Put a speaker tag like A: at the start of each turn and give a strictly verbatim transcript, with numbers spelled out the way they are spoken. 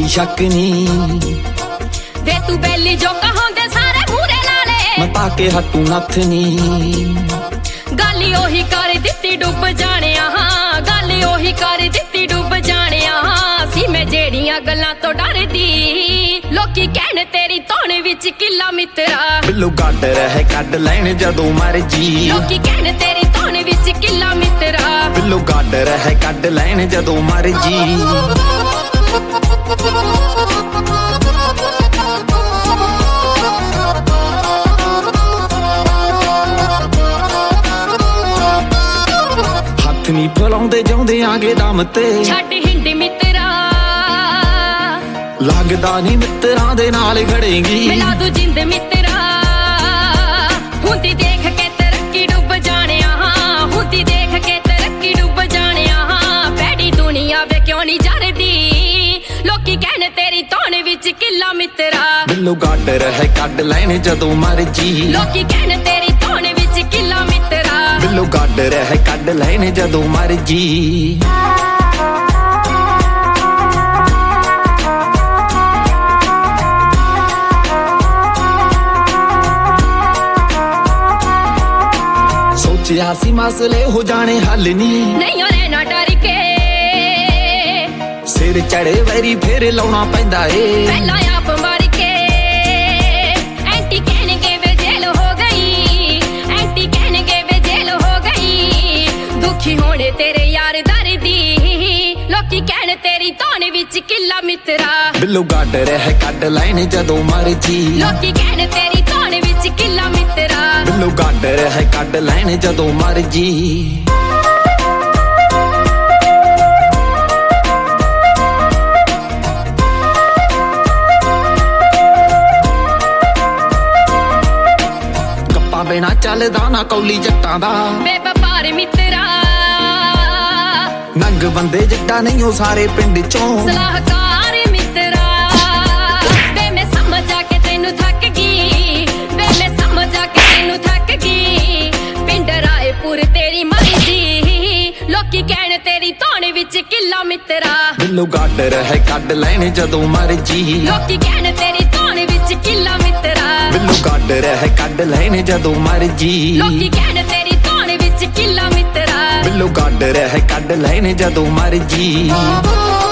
A: शक नहीं
B: वे तू बेली जो कहोंदे सारे मूरे लाले
A: मैं ताके हटू नथ नहीं
B: गाली ओही कर दित्ती डुब जाने हाँ गाली ओही कर दित्ती डुब जाने हाँ सी मैं जेड़ियां गल्लां तो डरदी लोकी कहने तेरी तौण विच किला मित्रा
A: बिल्लो गड रह कड लैण जदों मर्जी
B: लोकी कहने तेरी तौण विच किला मित्रा
A: बिल्लो गड रह कड लैण जदों मर्जी हथ नहीं फलाउंदे जाउंदे आगे दम ते
B: छड्ड हिंदी मित्रा
A: लगदा नहीं मित्रां दे नाल खड़ेगी
B: मिला दू जिंद मित्रा हुंदी देख के तरक्की डुब जाने हाँ हुंदी देख के तरक्की डुब जाने हाँ पैड़ी दुनिया वे क्यों नहीं जरदी लोकी कहने तेरी तौण विच किला मित्रा
A: बिल्लो गड रह कड लैण जदों मर्जी
B: लोकी कहने तेरी तौण विच किला मित्रा
A: बिल्लो गड रह कड लैण जदों मर्जी सोचिया सी मसले हो जाने हल नहीं
B: नहीं रहना डर के
A: सिर चढ़े वैरी फिर लाउना पैंदा ए
B: पहला आप मार के एंटी कहने के वे जेल हो गई एंटी कहने के वे जेल हो गई दुखी होने तेरे यार दर्दी लोकी कहने तेरी तौण विच किला मित्रा
A: बिल्लो गड रह कड लैण जदों मर्जी
B: लोकी कहने तेरी तौण विच किला मित्रा
A: बिल्लो गड रह कड लैण जदों मर्जी गप्पा बिना चलदा ना कौली जट्टां दा
B: बेवपार मित्रा
A: नंग बंदे जट्टा नहीं हो सारे पिंड चों
B: सलाहकार मित्रा वे मैं समझ आके तेनू थक गई वे मैं समझ आके तेनू थक गई पिंड रायपुर तेरी मर्जी लोकी कहने तेरी तौण विच किला मित्रा
A: बिल्लो गड रह कड लैण जदों मर्जी
B: लोकी कहने तेरी तौण विच किला मित्रा
A: बिल्लो गड रह कड लैण जदों मर्जी
B: लोकी कहने तेरी तौण विच किला मित्रा
A: बिल्लो गड रह कड लैण जदों मर्जी